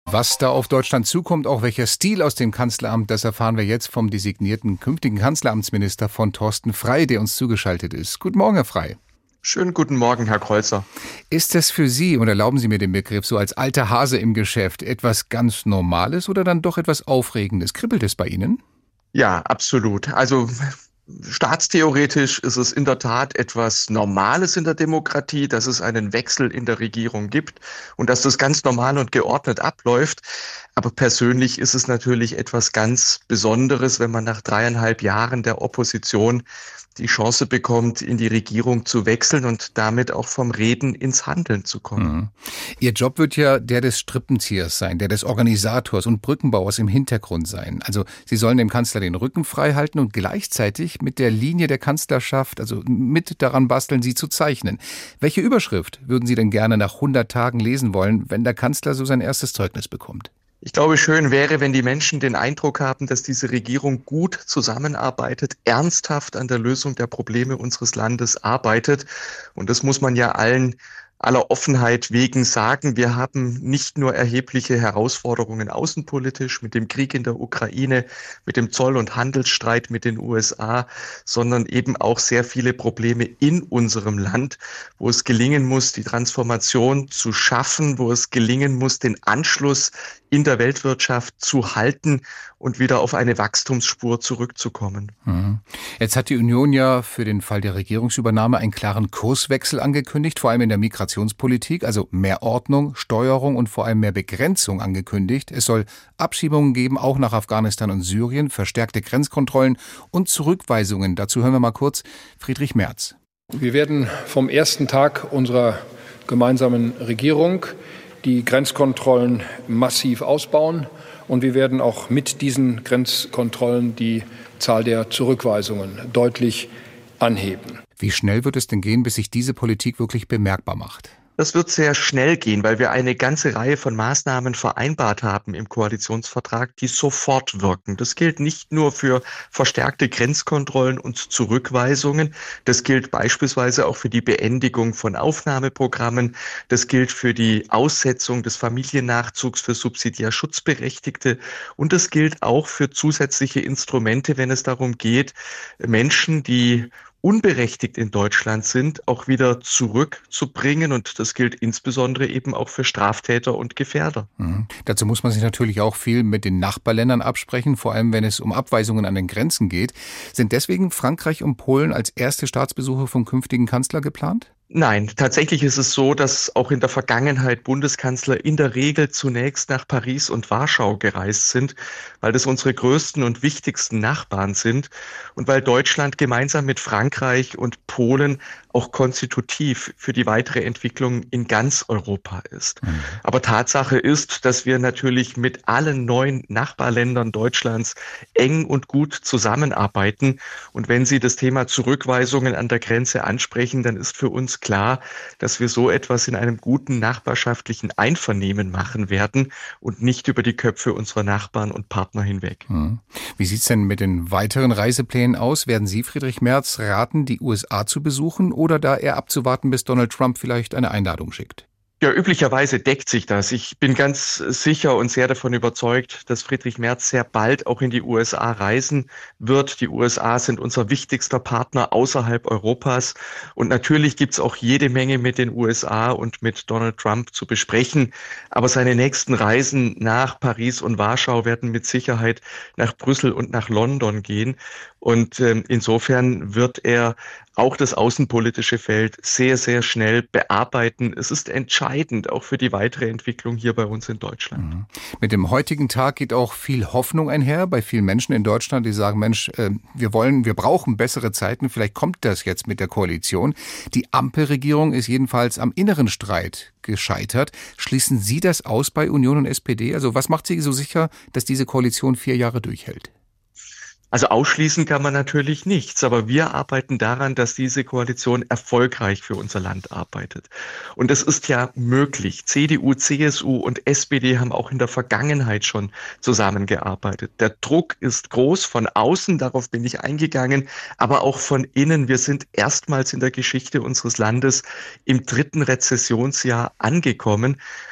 Was da auf Deutschland zukommt, auch welcher Stil aus dem Kanzleramt, das erfahren wir jetzt vom designierten künftigen Kanzleramtsminister von Thorsten Frey, der uns zugeschaltet ist. Guten Morgen, Herr Frey. Schönen guten Morgen, Herr Kreuzer. Ist das für Sie, und erlauben Sie mir den Begriff, so als alter Hase im Geschäft, etwas ganz Normales oder dann doch etwas Aufregendes? Kribbelt es bei Ihnen? Ja, absolut. Also staatstheoretisch ist es in der Tat etwas Normales in der Demokratie, dass es einen Wechsel in der Regierung gibt und dass das ganz normal und geordnet abläuft. Aber persönlich ist es natürlich etwas ganz Besonderes, wenn man nach 3,5 Jahren der Opposition die Chance bekommt, in die Regierung zu wechseln und damit auch vom Reden ins Handeln zu kommen. Mhm. Ihr Job wird ja der des Strippenziehers sein, der des Organisators und Brückenbauers im Hintergrund sein. Also Sie sollen dem Kanzler den Rücken frei halten und gleichzeitig mit der Linie der Kanzlerschaft, also mit daran basteln, sie zu zeichnen. Welche Überschrift würden Sie denn gerne nach 100 Tagen lesen wollen, wenn der Kanzler so sein erstes Zeugnis bekommt? Ich glaube, schön wäre, wenn die Menschen den Eindruck haben, dass diese Regierung gut zusammenarbeitet, ernsthaft an der Lösung der Probleme unseres Landes arbeitet. Und das muss man ja aller Offenheit wegen sagen. Wir haben nicht nur erhebliche Herausforderungen außenpolitisch mit dem Krieg in der Ukraine, mit dem Zoll- und Handelsstreit mit den USA, sondern eben auch sehr viele Probleme in unserem Land, wo es gelingen muss, die Transformation zu schaffen, wo es gelingen muss, den Anschluss in der Weltwirtschaft zu halten und wieder auf eine Wachstumsspur zurückzukommen. Jetzt hat die Union ja für den Fall der Regierungsübernahme einen klaren Kurswechsel angekündigt, vor allem in der Migrationspolitik, also mehr Ordnung, Steuerung und vor allem mehr Begrenzung angekündigt. Es soll Abschiebungen geben, auch nach Afghanistan und Syrien, verstärkte Grenzkontrollen und Zurückweisungen. Dazu hören wir mal kurz Friedrich Merz. Wir werden vom ersten Tag unserer gemeinsamen Regierung die Grenzkontrollen massiv ausbauen und wir werden auch mit diesen Grenzkontrollen die Zahl der Zurückweisungen deutlich anheben. Wie schnell wird es denn gehen, bis sich diese Politik wirklich bemerkbar macht? Das wird sehr schnell gehen, weil wir eine ganze Reihe von Maßnahmen vereinbart haben im Koalitionsvertrag, die sofort wirken. Das gilt nicht nur für verstärkte Grenzkontrollen und Zurückweisungen. Das gilt beispielsweise auch für die Beendigung von Aufnahmeprogrammen. Das gilt für die Aussetzung des Familiennachzugs für subsidiär Schutzberechtigte. Und das gilt auch für zusätzliche Instrumente, wenn es darum geht, Menschen, die unberechtigt in Deutschland sind, auch wieder zurückzubringen. Und das gilt insbesondere eben auch für Straftäter und Gefährder. Dazu muss man sich natürlich auch viel mit den Nachbarländern absprechen, vor allem wenn es um Abweisungen an den Grenzen geht. Sind deswegen Frankreich und Polen als erste Staatsbesuche vom künftigen Kanzler geplant? Nein, tatsächlich ist es so, dass auch in der Vergangenheit Bundeskanzler in der Regel zunächst nach Paris und Warschau gereist sind, weil das unsere größten und wichtigsten Nachbarn sind und weil Deutschland gemeinsam mit Frankreich und Polen auch konstitutiv für die weitere Entwicklung in ganz Europa ist. Aber Tatsache ist, dass wir natürlich mit allen 9 Nachbarländern Deutschlands eng und gut zusammenarbeiten. Und wenn Sie das Thema Zurückweisungen an der Grenze ansprechen, dann ist für uns klar, dass wir so etwas in einem guten nachbarschaftlichen Einvernehmen machen werden und nicht über die Köpfe unserer Nachbarn und Partner hinweg. Wie sieht es denn mit den weiteren Reiseplänen aus? Werden Sie, Friedrich Merz, raten, die USA zu besuchen oder da eher abzuwarten, bis Donald Trump vielleicht eine Einladung schickt? Ja, üblicherweise deckt sich das. Ich bin ganz sicher und sehr davon überzeugt, dass Friedrich Merz sehr bald auch in die USA reisen wird. Die USA sind unser wichtigster Partner außerhalb Europas. Und natürlich gibt's auch jede Menge mit den USA und mit Donald Trump zu besprechen. Aber seine nächsten Reisen nach Paris und Warschau werden mit Sicherheit nach Brüssel und nach London gehen. Und insofern wird er auch das außenpolitische Feld sehr, sehr schnell bearbeiten. Es ist entscheidend auch für die weitere Entwicklung hier bei uns in Deutschland. Mit dem heutigen Tag geht auch viel Hoffnung einher bei vielen Menschen in Deutschland, die sagen, Mensch, wir brauchen bessere Zeiten. Vielleicht kommt das jetzt mit der Koalition. Die Ampelregierung ist jedenfalls am inneren Streit gescheitert. Schließen Sie das aus bei Union und SPD? Also was macht Sie so sicher, dass diese Koalition 4 Jahre durchhält? Also ausschließen kann man natürlich nichts, aber wir arbeiten daran, dass diese Koalition erfolgreich für unser Land arbeitet. Und es ist ja möglich. CDU, CSU und SPD haben auch in der Vergangenheit schon zusammengearbeitet. Der Druck ist groß von außen, darauf bin ich eingegangen, aber auch von innen. Wir sind erstmals in der Geschichte unseres Landes im 3. Rezessionsjahr angekommen.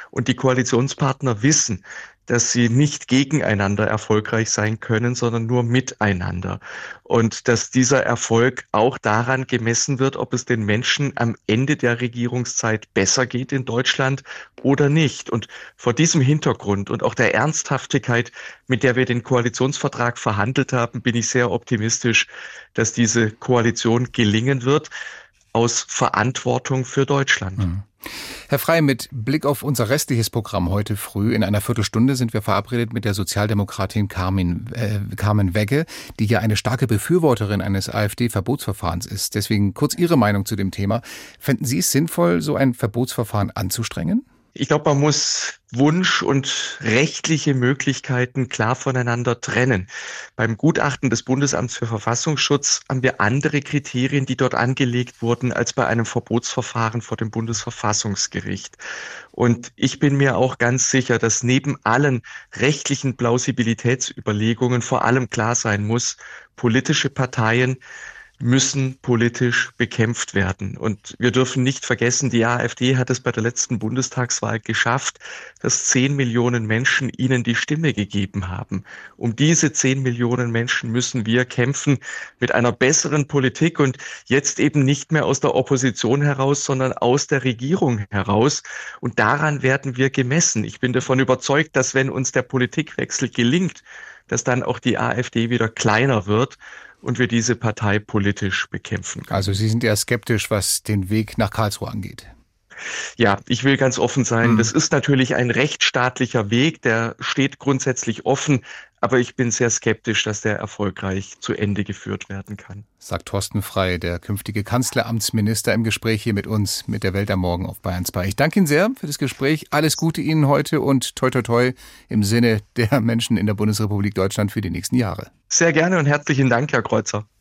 Und die Koalitionspartner wissen, dass sie nicht gegeneinander erfolgreich sein können, sondern nur miteinander. Und dass dieser Erfolg auch daran gemessen wird, ob es den Menschen am Ende der Regierungszeit besser geht in Deutschland oder nicht. Und vor diesem Hintergrund und auch der Ernsthaftigkeit, mit der wir den Koalitionsvertrag verhandelt haben, bin ich sehr optimistisch, dass diese Koalition gelingen wird, aus Verantwortung für Deutschland. Herr Frey, mit Blick auf unser restliches Programm heute früh in einer Viertelstunde sind wir verabredet mit der Sozialdemokratin Carmen Wegge, die ja eine starke Befürworterin eines AfD-Verbotsverfahrens ist. Deswegen kurz Ihre Meinung zu dem Thema. Fänden Sie es sinnvoll, so ein Verbotsverfahren anzustrengen? Ich glaube, man muss Wunsch und rechtliche Möglichkeiten klar voneinander trennen. Beim Gutachten des Bundesamts für Verfassungsschutz haben wir andere Kriterien, die dort angelegt wurden, als bei einem Verbotsverfahren vor dem Bundesverfassungsgericht. Und ich bin mir auch ganz sicher, dass neben allen rechtlichen Plausibilitätsüberlegungen vor allem klar sein muss, politische Parteien müssen politisch bekämpft werden. Und wir dürfen nicht vergessen, die AfD hat es bei der letzten Bundestagswahl geschafft, dass 10 Millionen Menschen ihnen die Stimme gegeben haben. Um diese 10 Millionen Menschen müssen wir kämpfen mit einer besseren Politik und jetzt eben nicht mehr aus der Opposition heraus, sondern aus der Regierung heraus. Und daran werden wir gemessen. Ich bin davon überzeugt, dass wenn uns der Politikwechsel gelingt, dass dann auch die AfD wieder kleiner wird und wir diese Partei politisch bekämpfen können. Also Sie sind eher skeptisch, was den Weg nach Karlsruhe angeht. Ja, ich will ganz offen sein. Das ist natürlich ein rechtsstaatlicher Weg, der steht grundsätzlich offen, aber ich bin sehr skeptisch, dass der erfolgreich zu Ende geführt werden kann. Sagt Thorsten Frey, der künftige Kanzleramtsminister, im Gespräch hier mit uns, mit der Welt am Morgen auf Bayern 2. Ich danke Ihnen sehr für das Gespräch. Alles Gute Ihnen heute und toi toi toi im Sinne der Menschen in der Bundesrepublik Deutschland für die nächsten Jahre. Sehr gerne und herzlichen Dank, Herr Kreuzer.